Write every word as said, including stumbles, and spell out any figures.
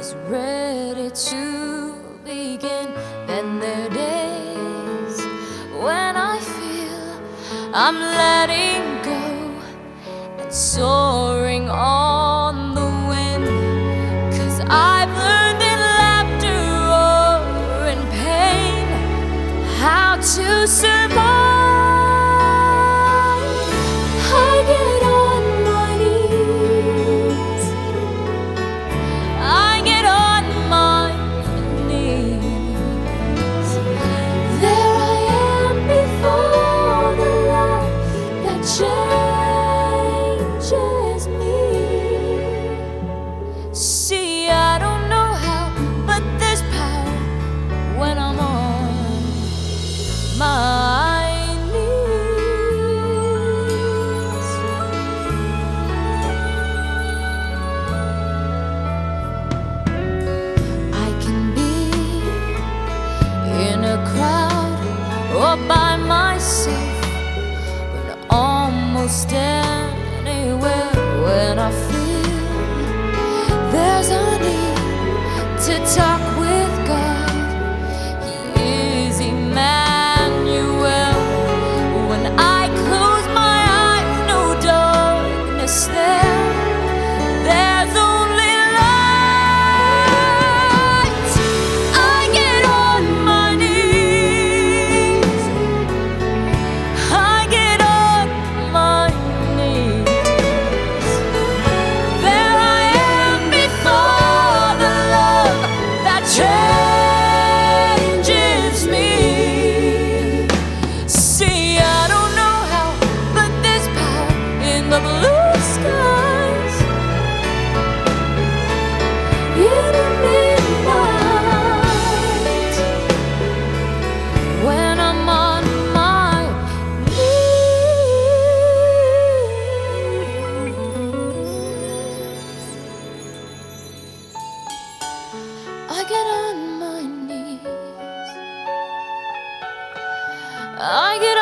is ready to begin. Then there are days when I feel I'm letting go and soaring on the wind, 'cause I've learned in laughter or in pain how to survive. I get on my knees, I get on my knees. There I am before the light that changes me. See, I don't know how, but there's power when I'm on my knees. I can be in a crowd or by myself, when almost anywhere, when I feel there's a need to talk with God. He is Emmanuel. When I close my eyes, no darkness there. There's only light. I get on my knees, I get on my knees. There I am before the love that changes me. See, I don't know how, but there's power in the blue skies, in the midnight, when I'm on my knees. I get on my knees, I get